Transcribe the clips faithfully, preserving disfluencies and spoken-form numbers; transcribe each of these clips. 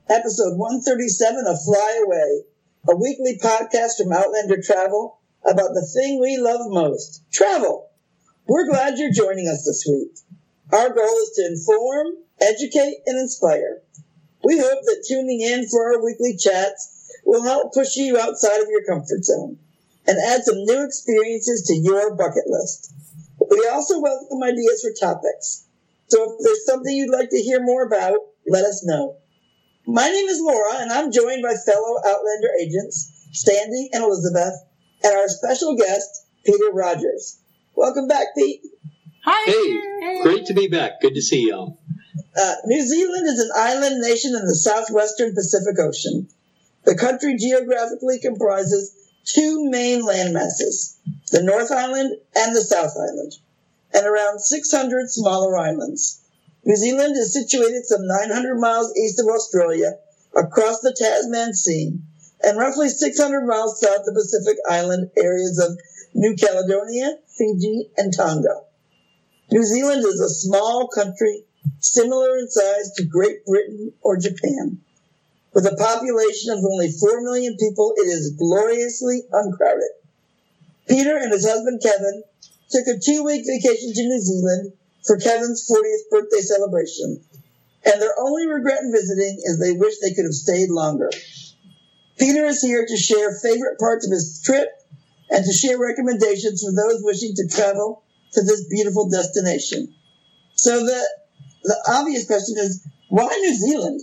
episode one thirty-seven of Fly Away, a weekly podcast from Outlander Travel about the thing we love most, travel. We're glad you're joining us this week. Our goal is to inform, educate, and inspire. We hope that tuning in for our weekly chats will help push you outside of your comfort zone and add some new experiences to your bucket list. We also welcome ideas for topics. So if there's something you'd like to hear more about, let us know. My name is Laura, and I'm joined by fellow Outlander agents, Sandy and Elizabeth, and our special guest, Peter Rogers. Welcome back, Pete. Hi. Hey, great to be back. Good to see y'all. Uh, New Zealand is an island nation in the southwestern Pacific Ocean. The country geographically comprises two main land masses, the North Island and the South Island, and around six hundred smaller islands. New Zealand is situated some nine hundred miles east of Australia, across the Tasman Sea, and roughly six hundred miles south of the Pacific Island areas of New Caledonia, Fiji, and Tonga. New Zealand is a small country, similar in size to Great Britain or Japan. With a population of only four million people, it is gloriously uncrowded. Peter and his husband Kevin took a two-week vacation to New Zealand for Kevin's fortieth birthday celebration, and their only regret in visiting is they wish they could have stayed longer. Peter is here to share favorite parts of his trip and to share recommendations for those wishing to travel to this beautiful destination. So the the obvious question is, why New Zealand?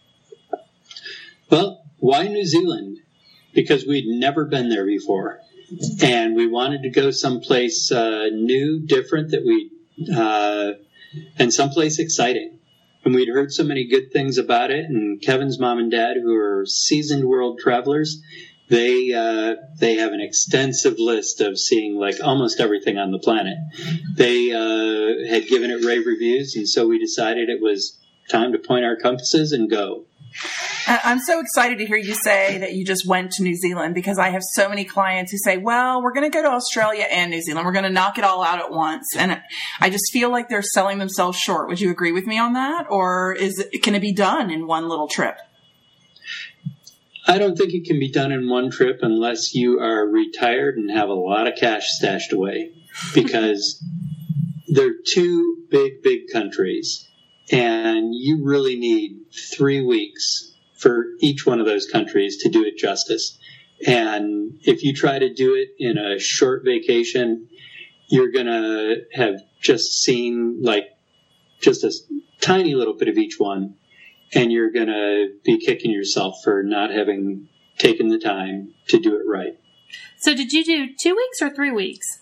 Well, why New Zealand? Because we'd never been there before. And we wanted to go someplace uh, new, different, that we, uh, and someplace exciting. And we'd heard so many good things about it. And Kevin's mom and dad, who are seasoned world travelers, they uh, they have an extensive list of seeing like almost everything on the planet. They uh, had given it rave reviews, and so we decided it was time to point our compasses and go. I'm so excited to hear you say that you just went to New Zealand, because I have so many clients who say, well, we're going to go to Australia and New Zealand. We're going to knock it all out at once. And I just feel like they're selling themselves short. Would you agree with me on that? Or is it, can it be done in one little trip? I don't think it can be done in one trip unless you are retired and have a lot of cash stashed away, because they're two big, big countries. And you really need three weeks for each one of those countries to do it justice. And if you try to do it in a short vacation, you're going to have just seen like just a tiny little bit of each one. And you're going to be kicking yourself for not having taken the time to do it right. So did you do two weeks or three weeks?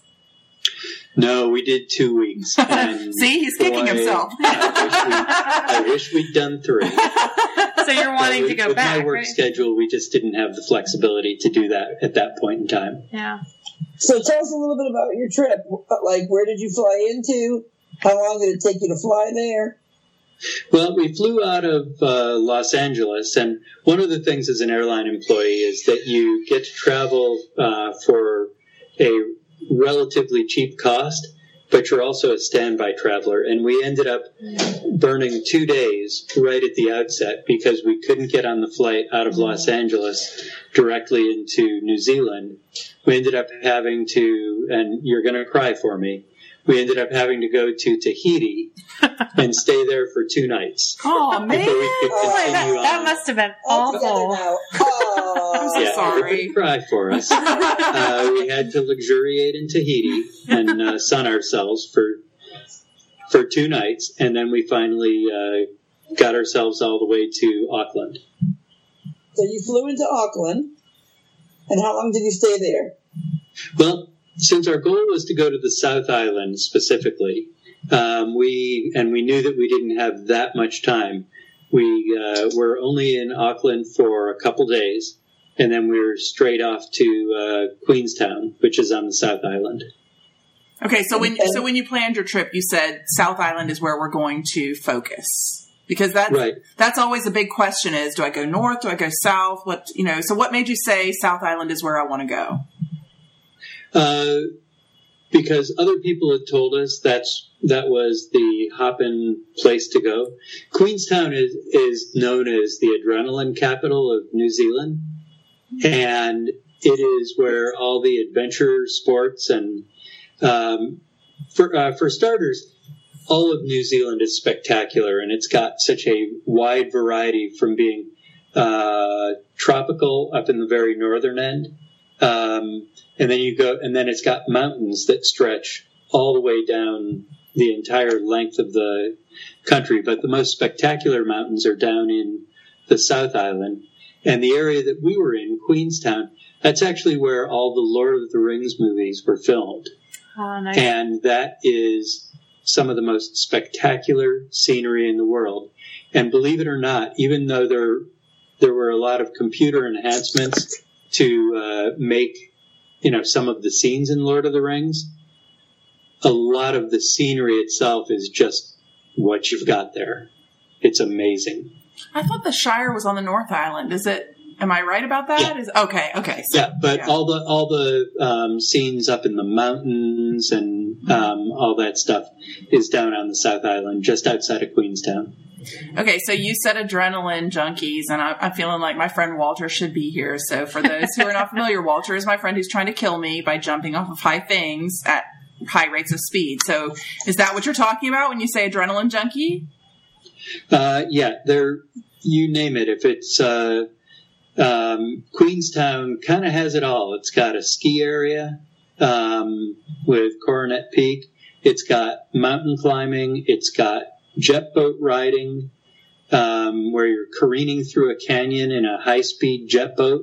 No, we did two weeks. And see, he's boy, kicking himself. I, wish we, I wish we'd done three. So you're wanting with, to go with back, my work right? schedule, we just didn't have the flexibility to do that at that point in time. Yeah. So tell us a little bit about your trip. Like, where did you fly into? How long did it take you to fly there? Well, we flew out of uh, Los Angeles, and one of the things as an airline employee is that you get to travel uh, for a relatively cheap cost, but you're also a standby traveler. And we ended up burning two days right at the outset because we couldn't get on the flight out of Los Angeles directly into New Zealand. We ended up having to, and you're going to cry for me, we ended up having to go to Tahiti and stay there for two nights. Oh, man. Before we could Oh, continue that, on. that must have been awful. Oh. I'm so Yeah, sorry. everybody cried for us. uh, we had to luxuriate in Tahiti and uh, sun ourselves for for two nights, and then we finally uh, got ourselves all the way to Auckland. So you flew into Auckland, and how long did you stay there? Well, since our goal was to go to the South Island specifically, um, we and we knew that we didn't have that much time. We uh, were only in Auckland for a couple days, and then we were straight off to uh, Queenstown, which is on the South Island. Okay, so when so when you planned your trip, you said South Island is where we're going to focus, because that's right. That's always a big question: is do I go north? Do I go south? What you know? So what made you say South Island is where I want to go? Uh, because other people had told us that's that was the hop-in place to go. Queenstown is is known as the adrenaline capital of New Zealand, and it is where all the adventure sports and um, for uh, for starters, all of New Zealand is spectacular, and it's got such a wide variety from being uh, tropical up in the very northern end. Um, and then you go, and then it's got mountains that stretch all the way down the entire length of the country. But the most spectacular mountains are down in the South Island. And the area that we were in, Queenstown, that's actually where all the Lord of the Rings movies were filmed. Oh, nice. And that is some of the most spectacular scenery in the world. And believe it or not, even though there there were a lot of computer enhancements to uh, make, you know, some of the scenes in Lord of the Rings, a lot of the scenery itself is just what you've got there. It's amazing. I thought the Shire was on the North Island. Is it? Am I right about that? Yeah. Is okay. Okay. So, yeah, but yeah. all the all the um, scenes up in the mountains and um, all that stuff is down on the South Island, just outside of Queenstown. Okay, so you said adrenaline junkies, and I, I'm feeling like my friend Walter should be here. So for those who are not familiar, Walter is my friend who's trying to kill me by jumping off of high things at high rates of speed. So is that what you're talking about when you say adrenaline junkie? Uh, yeah, there. You name it. If it's uh, um, Queenstown, kind of has it all. It's got a ski area um, with Coronet Peak. It's got mountain climbing. It's got jet boat riding, um, where you're careening through a canyon in a high-speed jet boat,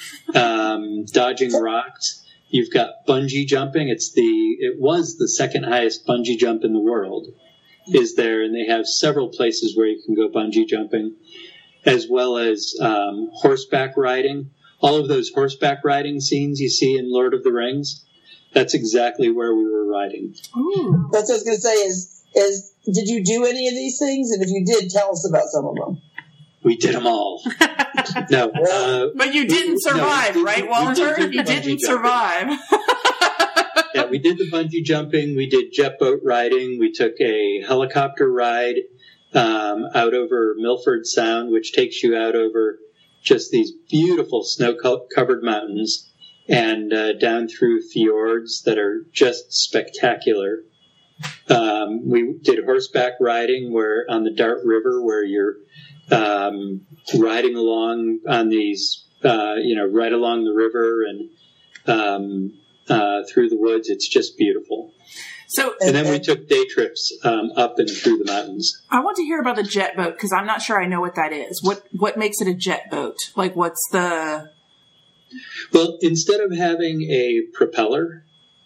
um, dodging rocks. You've got bungee jumping. It's the it was the second highest bungee jump in the world. Is there, and they have several places where you can go bungee jumping, as well as um, horseback riding. All of those horseback riding scenes you see in Lord of the Rings, that's exactly where we were riding. Ooh. That's what I was going to say is, is, did you do any of these things? And if you did, tell us about some of them. We did them all. No. Uh, But you didn't survive, no, we- right, we Walter? did do You bungee didn't jumping. survive. Yeah, we did the bungee jumping. We did jet boat riding. We took a helicopter ride um, out over Milford Sound, which takes you out over just these beautiful snow-covered mountains and uh, down through fjords that are just spectacular. Um, we did horseback riding where on the Dart River, where you're um, riding along on these, uh, you know, right along the river and um, uh, through the woods. It's just beautiful. So And then we took day trips um, up and through the mountains. I want to hear about the jet boat because I'm not sure I know what that is. What what makes it a jet boat? Like, what's the? Well, instead of having a propeller,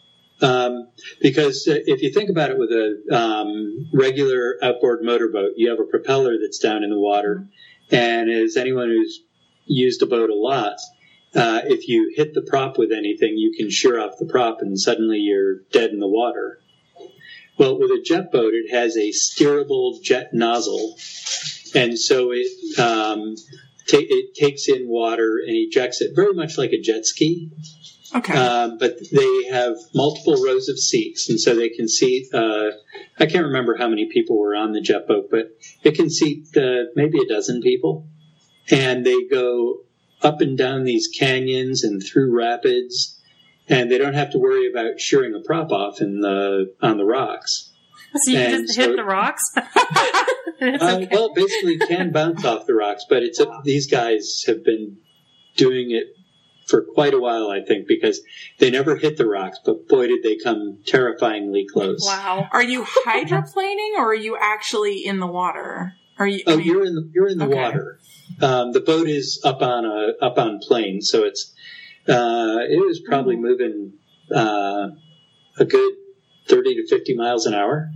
um, because uh, if you think about it with a um, regular outboard motorboat, you have a propeller that's down in the water. And as anyone who's used a boat a lot, uh, if you hit the prop with anything, you can shear off the prop and suddenly you're dead in the water. Well, with a jet boat, it has a steerable jet nozzle. And so it, um, ta- it takes in water and ejects it very much like a jet ski. Okay. Um, but they have multiple rows of seats, and so they can seat, uh, I can't remember how many people were on the jet boat, but it can seat uh, maybe a dozen people. And they go up and down these canyons and through rapids, and they don't have to worry about shearing a prop off in the on the rocks. So you And just so- hit the rocks? It's Uh, okay. well, basically, it can bounce off the rocks, but it's a, these guys have been doing it for quite a while, I think, because they never hit the rocks, but boy, did they come terrifyingly close. Wow. Are you hydroplaning or are you actually in the water? Are you? I Oh, mean- you're in the you're in the Okay. water. Um, the boat is up on a up on plane, so it's uh, it was probably moving uh, a good thirty to fifty miles an hour.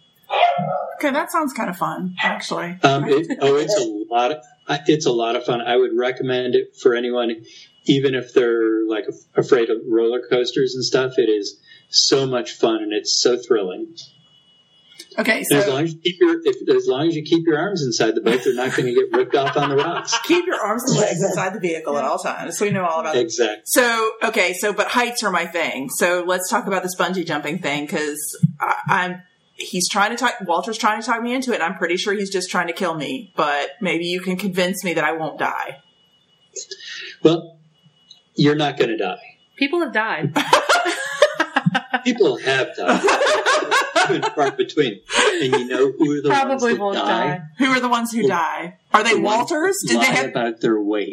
Okay, that sounds kind of fun, actually. Um, it, oh, it's a lot. Of, it's a lot of fun. I would recommend it for anyone, even if they're like afraid of roller coasters and stuff. It is so much fun and it's so thrilling. Okay, And as so long as you keep your if, as long as you keep your arms inside the boat, they're not going to get ripped off on the rocks. keep your arms and legs inside the vehicle at all times, so we know all about it. Exactly. So, okay, so, but heights are my thing. So let's talk about this bungee jumping thing, because I'm, he's trying to talk, Walter's trying to talk me into it, and I'm pretty sure he's just trying to kill me, but maybe you can convince me that I won't die. Well, you're not going to die. People have died. People have died. Few and far between. And you know who are the Probably ones that won't die? die. Who are the ones who die? Are they The ones Walters? that Did they lie have? about their weight?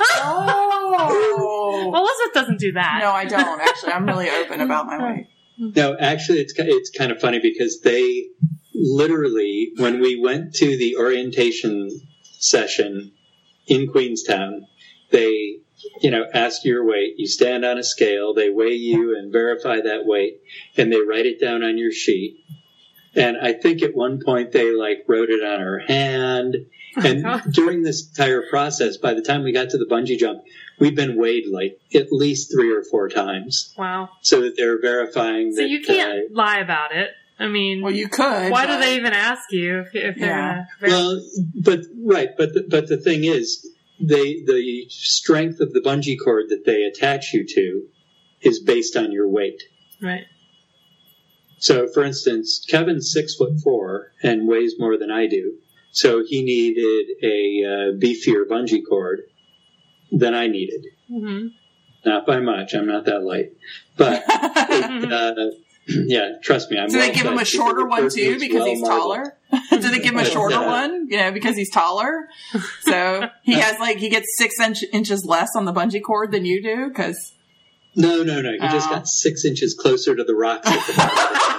Oh, Well, Elizabeth doesn't do that. no, I don't. Actually, I'm really open about my weight. No, actually, it's ki- it's kind of funny because they literally, when we went to the orientation session in Queenstown, they, you know, ask your weight. You stand on a scale. They weigh you and verify that weight, and they write it down on your sheet. And I think at one point they like wrote it on her hand. And during this entire process, by the time we got to the bungee jump, we'd been weighed like at least three or four times, Wow. so that they're verifying So that. you can't uh, lie about it. I mean, Well, you could. why but- do they even ask you if, if they're Yeah. gonna ver- Well, but right, but the, but the thing is, they the strength of the bungee cord that they attach you to is based on your weight. right? So, for instance, Kevin's six foot four and weighs more than I do, so he needed a uh, beefier bungee cord than I needed. Mm-hmm. Not by much. I'm not that light, but it, uh, yeah, trust me. I'm Do they well give him fed. a shorter one It's too because well he's marbled. taller? Do they give him a shorter Yeah. one? You know, because he's taller. So he has like he gets six inch, inches less on the bungee cord than you do. Because No, no, no. He just Oh. got six inches closer to the rocks at the bottom.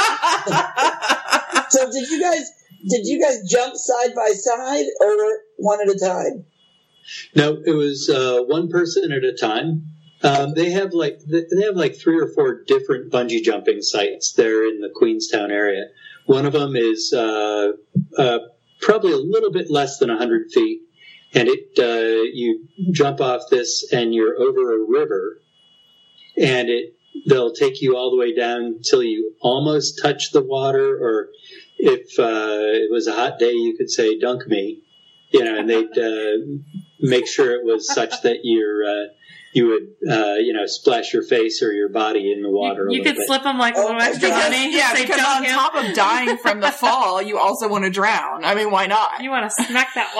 So did you guys did you guys jump side by side or one at a time? No, it was uh, one person at a time. Um, they have like they have like three or four different bungee jumping sites there in the Queenstown area. One of them is uh, uh, probably a little bit less than one hundred feet, and it uh, you jump off this and you're over a river, and it they'll take you all the way down till you almost touch the water, or if uh, it was a hot day, you could say "dunk me," you know, and they'd uh, make sure it was such that you're uh, you would uh, you know splash your face or your body in the water. You, you a could little bit. slip them like a little Oh, extra because- money. yeah, Say, because "Dunk on him." top of dying from the fall, you also want to drown. I mean, why not? You want to smack that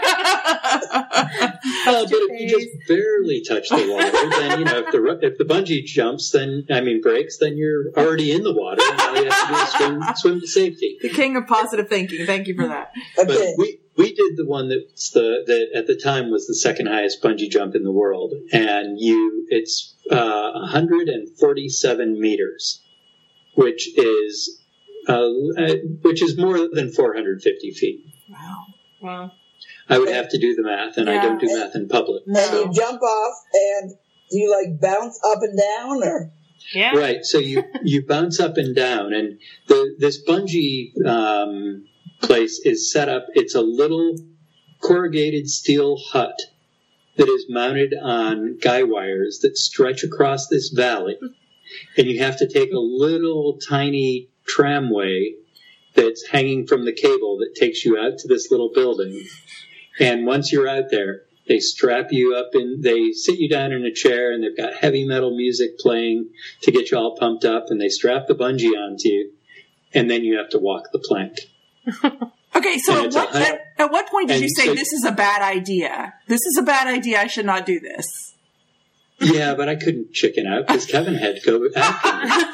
water. Uh, but if you just barely touch the water, then you know if the if the bungee jumps, then I mean breaks, then you're already in the water, and all you have to do is swim swim to safety. The king of positive thinking. Thank you for that. But Okay. we we did the one that's the that at the time was the second highest bungee jump in the world, and you it's uh, one hundred forty-seven meters, which is uh, uh, which is more than four hundred fifty feet. Wow. Wow. I would have to do the math, and I Yeah. don't do math in public. And you jump off and do you like bounce up and down or Yeah. Right. So you, you bounce up and down, and the this bungee um, place is set up. It's a little corrugated steel hut that is mounted on guy wires that stretch across this valley, and you have to take a little tiny tramway that's hanging from the cable that takes you out to this little building. And once you're out there, they strap you up and they sit you down in a chair, and they've got heavy metal music playing to get you all pumped up, and they strap the bungee onto you, and then you have to walk the plank. Okay, so And at it's a what, hun- at, at what point did and you say so- this is a bad idea? This is a bad idea. I should not do this. Yeah, but I couldn't chicken out because Kevin had to go after me.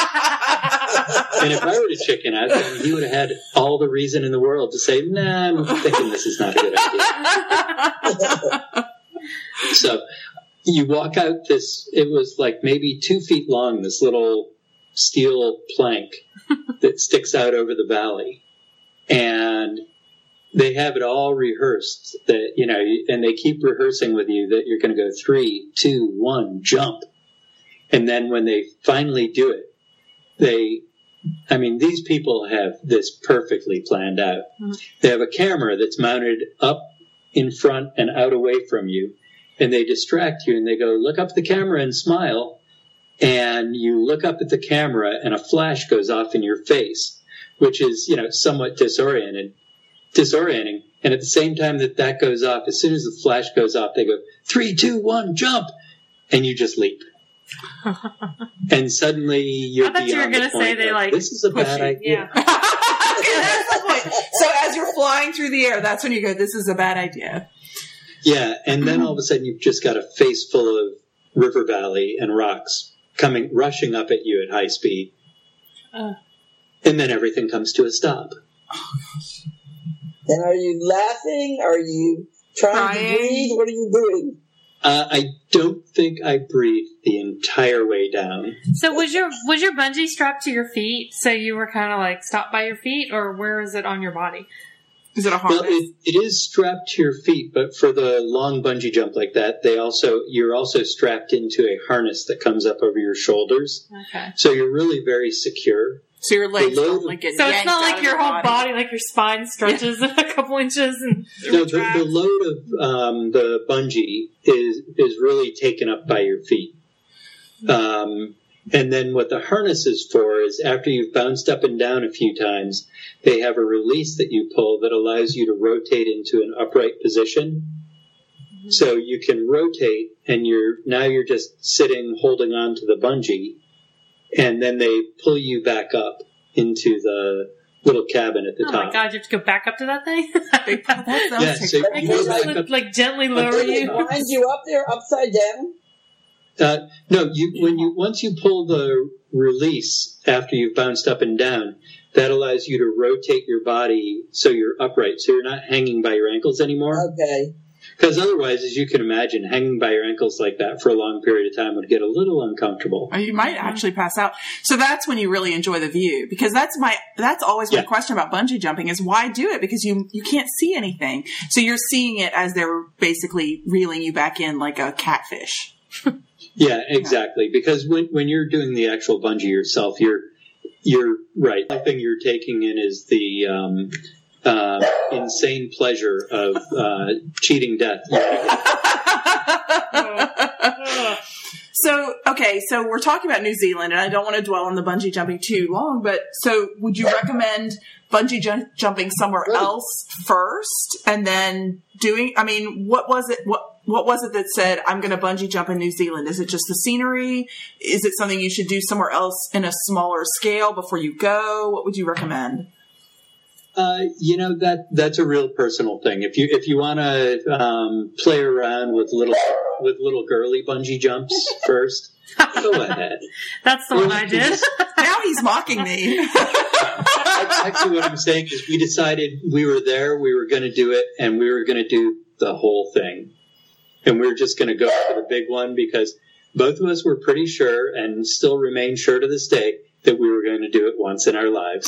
And if I were to chicken out, then he would have had all the reason in the world to say, nah, I'm thinking this is not a good idea. So you walk out this, it was like maybe two feet long, this little steel plank that sticks out over the valley. And they have it all rehearsed that, you know, and they keep rehearsing with you that you're going to go three, two, one, jump. And then when they finally do it, they, I mean, these people have this perfectly planned out. Mm-hmm. They have a camera that's mounted up in front and out away from you, and they distract you and they go, look up at the camera and smile. And you look up at the camera and a flash goes off in your face. which is, you know, somewhat disoriented, disorienting. And at the same time that that goes off, as soon as the flash goes off, they go, three, two, one, jump. And you just leap. And suddenly you're I thought you were going to say they like this is a bad you. idea. Yeah. Okay, that's the point. So as you're flying through the air, that's when you go, this is a bad idea. Yeah, and then all of a sudden you've just got a face full of river valley and rocks coming, rushing up at you at high speed. Uh. And then everything comes to a stop. Oh, gosh. And are you laughing? Are you trying Crying? to breathe? What are you doing? Uh, I don't think I breathed the entire way down. So was your was your bungee strapped to your feet? So you were kind of like stopped by your feet, or where is it on your body? Is it a harness? Well, it, it is strapped to your feet, but for the long bungee jump like that, they also you're also strapped into a harness that comes up over your shoulders. Okay. So you're really very secure. So your legs The load- don't like get So it's yanked not out like of your the whole body. body, like your spine stretches a couple inches and No, the, retracts. the load of um, the bungee is is really taken up by your feet. Um, and then what the harness is for is after you've bounced up and down a few times, they have a release that you pull that allows you to rotate into an upright position. Mm-hmm. So you can rotate, and you're now you're just sitting holding on to the bungee, and then they pull you back up into the little cabin at the Oh top. my god, you have to go back up to that thing? Big- that sounds Yeah, like- so Like, you they go just back would, up. like gently lower Did they you. wind you up there upside down? Uh, no, you when you once you pull the release after you've bounced up and down, that allows you to rotate your body so you're upright, so you're not hanging by your ankles anymore. Okay. Because otherwise, as you can imagine, hanging by your ankles like that for a long period of time would get a little uncomfortable. Or you might actually pass out. So that's when you really enjoy the view, because that's my that's always my Yeah. question about bungee jumping is why do it? Because you you can't see anything, so you're seeing it as they're basically reeling you back in like a catfish. Yeah, exactly. Because when when you're doing the actual bungee yourself, you're you're right. The thing you're taking in is the um, uh, insane pleasure of uh, cheating death. So, okay, so we're talking about New Zealand, and I don't want to dwell on the bungee jumping too long, but so would you recommend bungee jump- jumping somewhere Right. else first and then doing, I mean, what was it, what, what was it that said, I'm going to bungee jump in New Zealand? Is it just the scenery? Is it something you should do somewhere else in a smaller scale before you go? What would you recommend? Uh, you know, that that's a real personal thing. If you if you want to um, play around with little with little girly bungee jumps first, go ahead. That's the one I did. Now he's mocking me. Actually, what I'm saying is we decided we were there, we were going to do it, and we were going to do the whole thing. And we were just going to go for the big one because both of us were pretty sure and still remain sure to this day that we were going to do it once in our lives.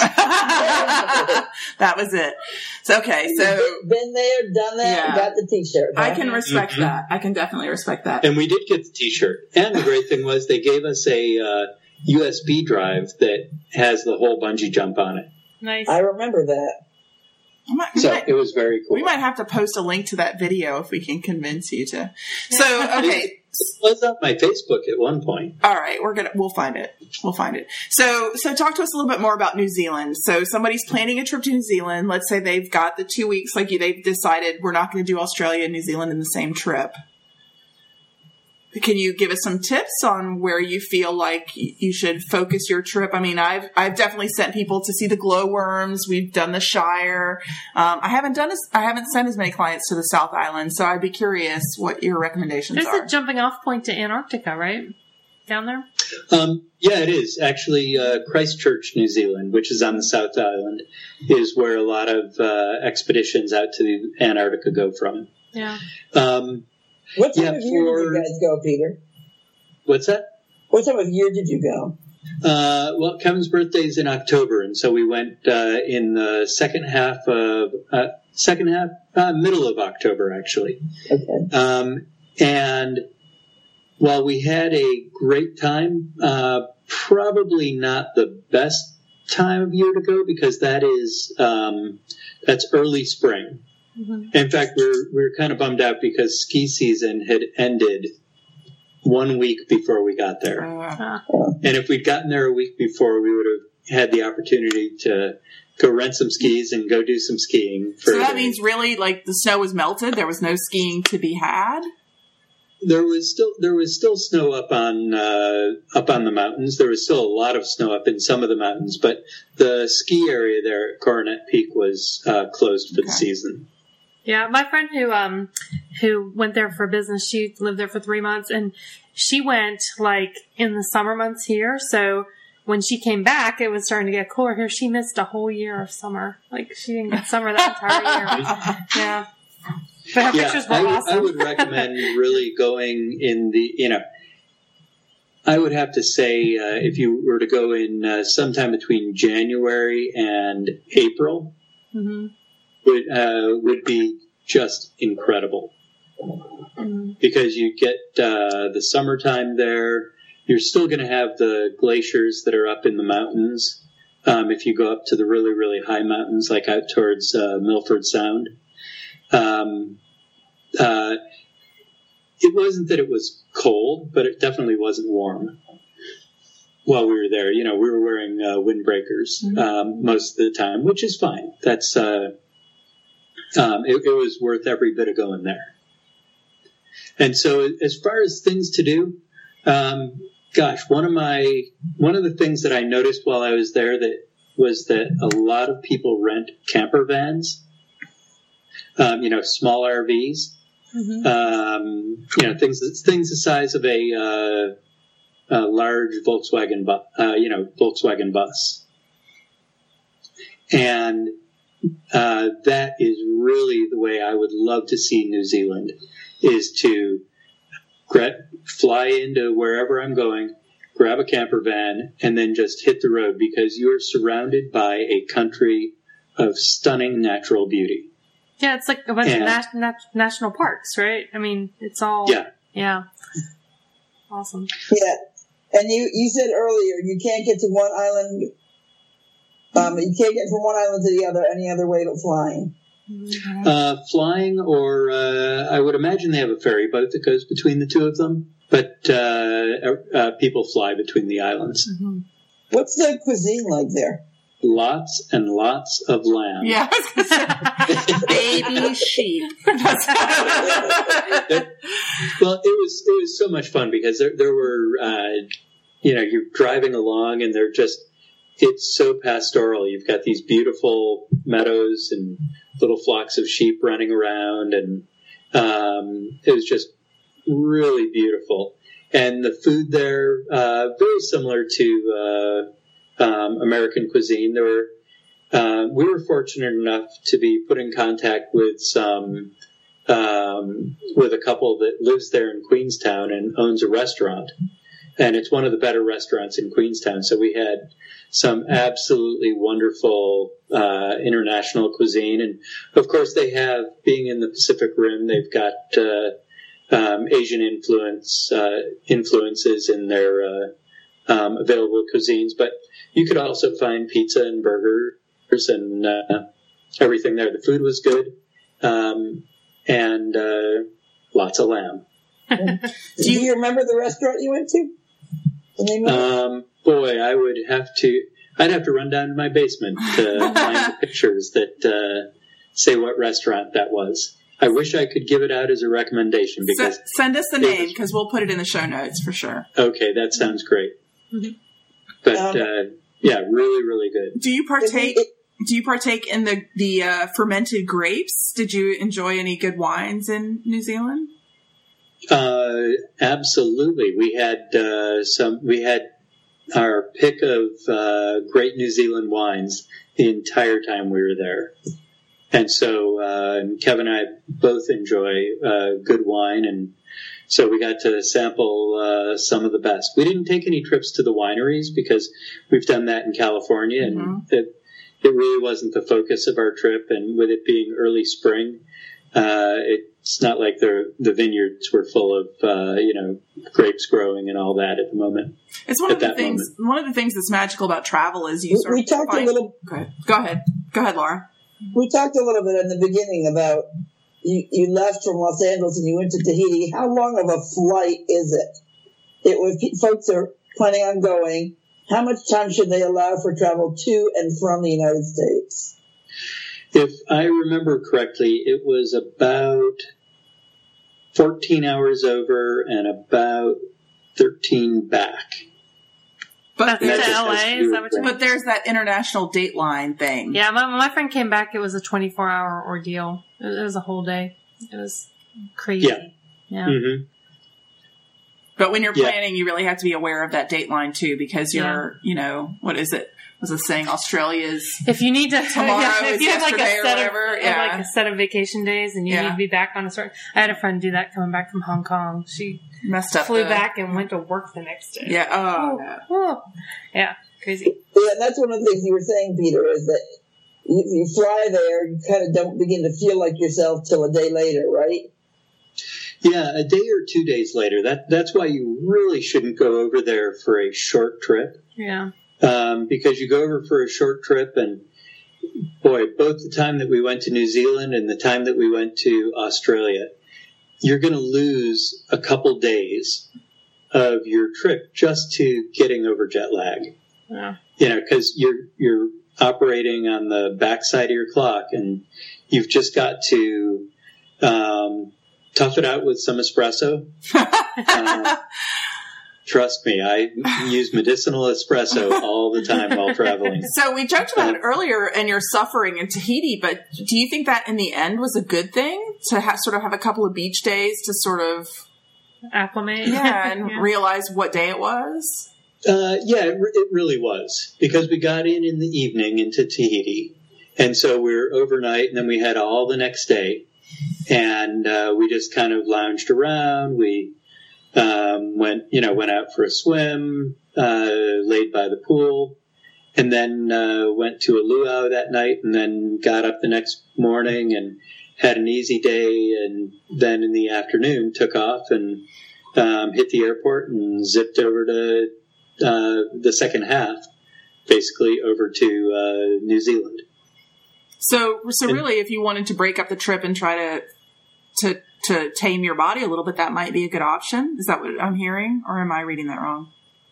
That was it. So, okay, so Been there, done that, Yeah. got the T-shirt. I huh? can respect Mhm. that. I can definitely respect that. And we did get the T-shirt. And the great thing was they gave us a uh, U S B drive that has the whole bungee jump on it. Nice. I remember that. We might, we So might- it was very cool. we might have to post a link to that video if we can convince you to. So, okay. It was on my Facebook at one point. All right, we're gonna we'll find it. We'll find it. So so talk to us a little bit more about New Zealand. So somebody's planning a trip to New Zealand. Let's say they've got the two weeks, like you, they've decided we're not going to do Australia and New Zealand in the same trip. Can you give us some tips on where you feel like y- you should focus your trip? I mean, I've I've definitely sent people to see the glowworms. We've done the Shire. Um, I haven't done as I haven't sent as many clients to the South Island. So I'd be curious what your recommendations There's are. a jumping off point to Antarctica, right? Down there? Um, yeah, it is. Actually, uh, Christchurch, New Zealand, which is on the South Island, is where a lot of uh, expeditions out to Antarctica go from. Yeah. Um, What time Yeah, of year for- did you guys go, Peter? what's that? What time of year did you go? Uh, well, Kevin's birthday is in October, and so we went uh, in the second half of uh, second half, uh, middle of October, actually. Okay. Um, and while we had a great time, uh, probably not the best time of year to go because that is um, that's early spring. Mm-hmm. In fact, we're we're kind of bummed out because ski season had ended one week before we got there. Uh, Uh, And if we'd gotten there a week before, we would have had the opportunity to go rent some skis and go do some skiing. For so that means really, like, the snow was melted. There was no skiing to be had. There was still there was still snow up on uh, up on the mountains. There was still a lot of snow up in some of the mountains, but the ski area there at Coronet Peak was uh, closed for okay. the season. Yeah, my friend who um who went there for business, she lived there for three months, and she went like in the summer months here. So when she came back, it was starting to get cooler here. She missed a whole year of summer. Like she didn't get summer that entire year. Yeah. But her yeah, pictures were I, awesome. I would recommend really going in the, you know, I would have to say uh, if you were to go in uh, sometime between January and April, mm-hmm. would uh, would be just incredible. Mm-hmm. Because you get uh, the summertime there. You're still going to have the glaciers that are up in the mountains. Um, if you go up to the really, really high mountains, like out towards uh, Milford Sound. Um, uh, it wasn't that it was cold, but it definitely wasn't warm while we were there. You know, we were wearing uh, windbreakers mm-hmm. um, most of the time, which is fine. That's uh, um, it, it was worth every bit of going there. And so, as far as things to do, um, gosh, one of my one of the things that I noticed while I was there that was that a lot of people rent camper vans. Um, you know, small R Vs, mm-hmm. um, you know, things things the size of a, uh, a large Volkswagen, bu- uh, you know, Volkswagen bus, and uh, that is really the way I would love to see New Zealand, is to gra- fly into wherever I'm going, grab a camper van, and then just hit the road, because you are surrounded by a country of stunning natural beauty. Yeah, it's like a bunch and, of nat- nat- national parks, right? I mean, it's all... Yeah. Yeah. Awesome. Yeah. And you, you said earlier, you can't get to one island... Um, you can't get from one island to the other any other way but flying. Uh, flying, or uh, I would imagine they have a ferry boat that goes between the two of them. But uh, uh, people fly between the islands. Mm-hmm. What's the cuisine like there? Lots and lots of lamb. Yeah, I was gonna say, baby sheep. That, well, it was it was so much fun because there there were uh, you know, you're driving along and they're just it's so pastoral. You've got these beautiful meadows and little flocks of sheep running around, and um, it was just really beautiful. And the food there uh, very similar to. Uh, Um, American cuisine. There were, uh, we were fortunate enough to be put in contact with some, um, with a couple that lives there in Queenstown and owns a restaurant. And it's one of the better restaurants in Queenstown. So we had some absolutely wonderful, uh, international cuisine. And of course they have, being in the Pacific Rim, they've got, uh, um, Asian influence, uh, influences in their, uh, um, available cuisines, but you could also find pizza and burgers and uh, everything there. The food was good, um, and uh, lots of lamb. Do you remember the restaurant you went to? The name of um, boy, I would have to. I'd have to run down to my basement to find the pictures that uh, say what restaurant that was. I wish I could give it out as a recommendation because S- send us the name because we'll put it in the show notes for sure. Okay, that sounds great. Mm-hmm. But um, uh, yeah, really, really good. Do you partake? Do you partake in the the uh, fermented grapes? Did you enjoy any good wines in New Zealand? Uh, absolutely. We had uh, some. We had our pick of uh, great New Zealand wines the entire time we were there, and so uh, Kevin and I both enjoy uh, good wine, and so we got to sample uh, some of the best. We didn't take any trips to the wineries because we've done that in California, and mm-hmm. it it really wasn't the focus of our trip. And with it being early spring, uh, it's not like the the vineyards were full of uh, you know grapes growing and all that at the moment. It's one of the things. Moment. One of the things that's magical about travel is you we, sort we of talked find, a little. Go ahead. Go ahead. Go ahead, Laura. We talked a little bit in the beginning about. You, you left from Los Angeles and you went to Tahiti. How long of a flight is it? It was folks are planning on going. how much time should they allow for travel to and from the United States? If I remember correctly, it was about fourteen hours over and about thirteen back. But That's there's, to L A, is that what you mean? but there's that international dateline thing. Yeah, my, my friend came back. It was a twenty-four hour ordeal. It, it was a whole day. It was crazy. Yeah. Yeah. Mm-hmm. But when you're Yeah. planning, you really have to be aware of that dateline too, because you're, you know, what is it? Was it saying Australia's? If you need to, Tomorrow yeah, if is you have like a yesterday or set whatever, of, yeah. like a set of vacation days, and you Yeah. need to be back on a certain. I had a friend do that coming back from Hong Kong. She Messed up. flew the- back and went to work the next day. Yeah. Oh. Oh, no. oh. Yeah, crazy. Yeah, and that's one of the things you were saying, Peter, is that you, you fly there, you kind of don't begin to feel like yourself till a day later, right? Yeah, a day or two days later. That That's why you really shouldn't go over there for a short trip. Yeah. Um, because you go over for a short trip, and boy, both the time that we went to New Zealand and the time that we went to Australia, you're going to lose a couple days of your trip just to getting over jet lag. Yeah. You know, because you're you're operating on the backside of your clock, and you've just got to um, tough it out with some espresso. uh, Trust me, I use medicinal espresso all the time while traveling. So we joked about it earlier, and your suffering in Tahiti. But do you think that in the end was a good thing to ha- sort of have a couple of beach days to sort of Acclimate. yeah and Yeah. realize what day it was? Uh, yeah, it, re- it really was, because we got in in the evening into Tahiti, and so we were overnight, and then we had all the next day, and uh, we just kind of lounged around. We um, went, you know, went out for a swim, uh, laid by the pool, and then uh, went to a luau that night, and then got up the next morning and had an easy day, and then in the afternoon took off and um, hit the airport and zipped over to uh, the second half, basically over to uh, New Zealand. So, so And- really, if you wanted to break up the trip and try to to to tame your body a little bit, that might be a good option. Is that what I'm hearing, or am I reading that wrong?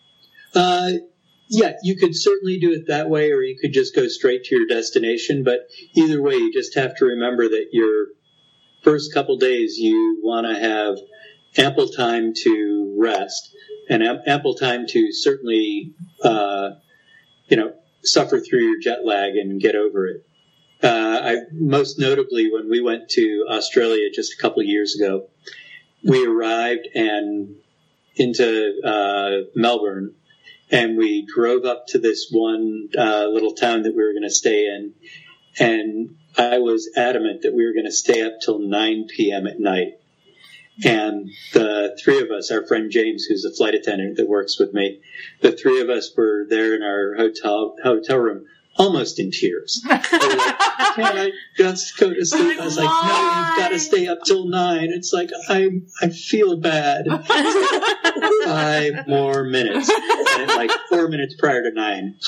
Uh, yeah, you could certainly do it that way, or you could just go straight to your destination. But either way, you just have to remember that your first couple days, you want to have ample time to rest and am- ample time to certainly, uh, you know, suffer through your jet lag and get over it. Uh, I most notably when we went to Australia just a couple of years ago, we arrived and into uh, Melbourne, and we drove up to this one uh, little town that we were going to stay in, and I was adamant that we were going to stay up till nine p.m. at night. And the three of us, our friend James, who's a flight attendant that works with me, the three of us were there in our hotel hotel room, almost in tears. We were like, can I just go to sleep? I was like, no, you've got to stay up till nine. It's like, I I feel bad. Five more minutes. And like four minutes prior to nine,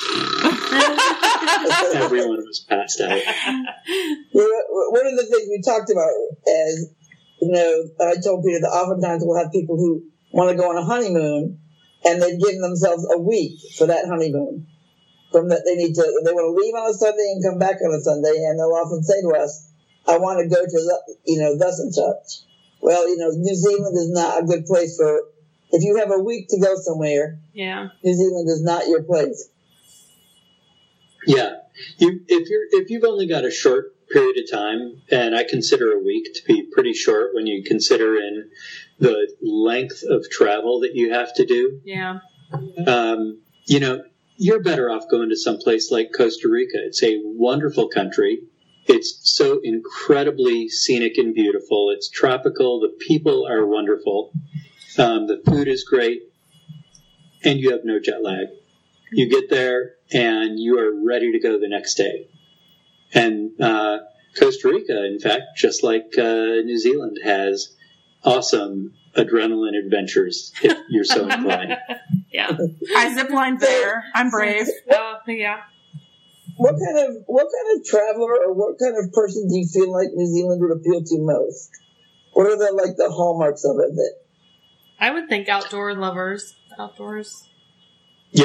everyone was passed out. Well, one of the things we talked about is, you know, I told Peter that oftentimes we'll have people who want to go on a honeymoon, and they've given themselves a week for that honeymoon. From that, they need to, they want to leave on a Sunday and come back on a Sunday, and they'll often say to us, I want to go to, the, you know, thus and such. Well, you know, New Zealand is not a good place for, if you have a week to go somewhere, Yeah. New Zealand is not your place. Yeah, you, if you're if you've only got a short period of time, and I consider a week to be pretty short when you consider in the length of travel that you have to do. Yeah. Um, you know, you're better off going to some place like Costa Rica. It's a wonderful country. It's so incredibly scenic and beautiful. It's tropical. The people are wonderful. Um, the food is great, and you have no jet lag. You get there, and you are ready to go the next day. And uh, Costa Rica, in fact, just like uh, New Zealand, has awesome adrenaline adventures if you're so inclined. Yeah. I ziplined there. I'm brave. Oh, yeah. What kind of what kind of traveler or what kind of person do you feel like New Zealand would appeal to most? What are the like the hallmarks of it? That I would think outdoor lovers. Outdoors. Yeah,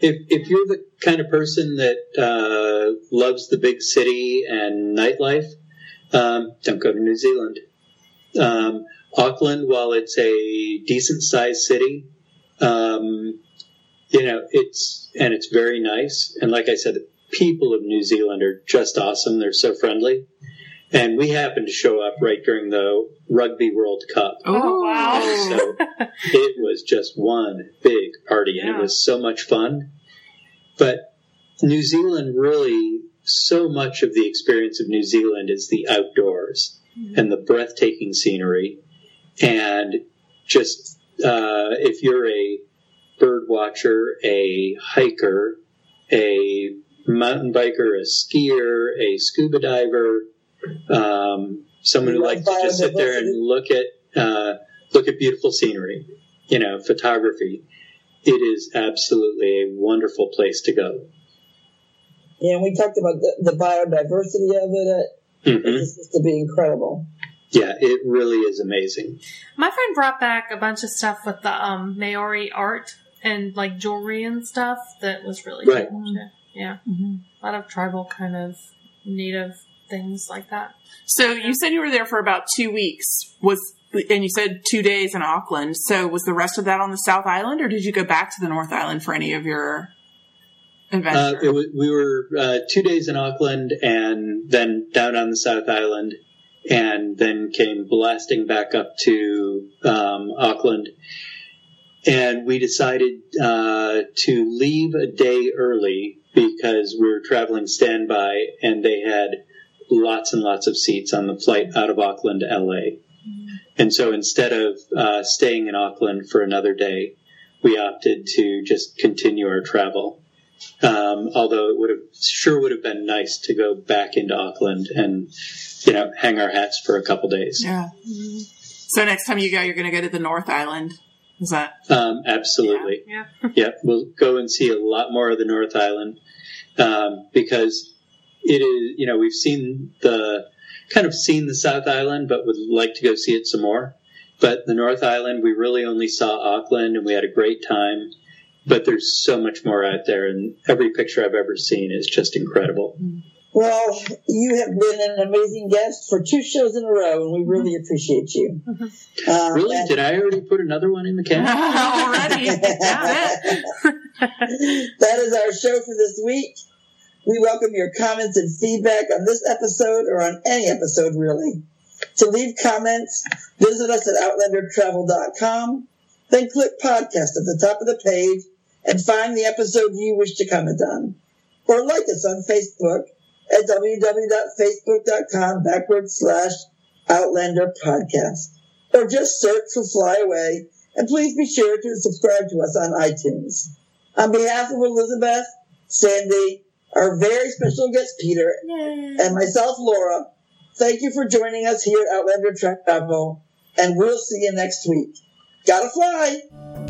if if you're the kind of person that uh, loves the big city and nightlife, um, don't go to New Zealand. Um, Auckland, while it's a decent-sized city, um, you know, it's and it's very nice. And like I said, the people of New Zealand are just awesome. They're so friendly. And we happened to show up right during the Rugby World Cup. Oh, wow. So it was just one big party, and Yeah. it was so much fun. But New Zealand really, so much of the experience of New Zealand is the outdoors mm-hmm. and the breathtaking scenery. And just, uh, if you're a bird watcher, a hiker, a mountain biker, a skier, a scuba diver, um, someone who likes to just sit there and look at, uh, look at beautiful scenery, you know, photography, it is absolutely a wonderful place to go. Yeah, and we talked about the, the biodiversity of it. Mm-hmm. It's just to be incredible. Yeah, it really is amazing. My friend brought back a bunch of stuff with the um, Maori art and like jewelry and stuff that was really right. cool. Yeah, mm-hmm. A lot of tribal kind of native things like that. So you said you were there for about two weeks. Was and you said two days in Auckland. So was the rest of that on the South Island, or did you go back to the North Island for any of your adventure? Uh, it was, we were uh, two days in Auckland and then down on the South Island, and then came blasting back up to um, Auckland. And we decided uh, to leave a day early because we were traveling standby, and they had lots and lots of seats on the flight out of Auckland to L A. Mm-hmm. And so instead of uh, staying in Auckland for another day, we opted to just continue our travel. Um, although it would have sure would have been nice to go back into Auckland and, you know, hang our hats for a couple days. Yeah. Mm-hmm. So next time you go, you're going to go to the North Island. Is that? Um, absolutely. Yeah. Yeah. Yeah. We'll go and see a lot more of the North Island, um, because it is, you know, we've seen the, kind of seen the South Island, but would like to go see it some more. But the North Island, we really only saw Auckland, and we had a great time. But there's so much more out there, and every picture I've ever seen is just incredible. Well, you have been an amazing guest for two shows in a row, and we really appreciate you. Mm-hmm. Um, Really? Did I already put another one in the can? Already. That's it. That is our show for this week. We welcome your comments and feedback on this episode or on any episode, really. To leave comments, visit us at outlander travel dot com. Then click podcast at the top of the page and find the episode you wish to comment on. Or like us on Facebook at www.facebook.com backward slash Outlander Podcast. Or just search for Fly Away, and please be sure to subscribe to us on iTunes. On behalf of Elizabeth, Sandy, our very special guest Peter, Yay. And myself Laura, thank you for joining us here at Outlander Travel, and we'll see you next week. Gotta fly!